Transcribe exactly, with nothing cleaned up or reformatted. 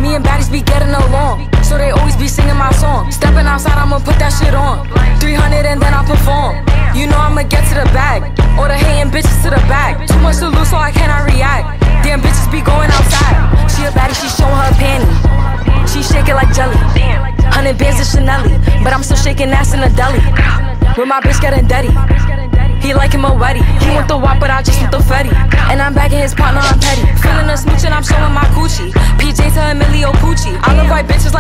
Me and baddies be getting along, so they always be singing my song. Stepping outside, I'ma put that shit on. three hundred and then I perform. You know I'ma get to the bag. All the hating bitches to the back. Too much to lose, so I cannot react. Damn bitches be going outside. She a baddie, she showing her panty. She shake it like jelly. Hundred bands of Chanel, but I'm still shaking ass in the deli. With my bitch getting dirty. He like him already. He want the wop, but I just want the Fetty. And I'm bagging his partner, I'm petty. Feeling a smooch and I'm showing my coochie. P J to Emilio Pucci. I love white bitches like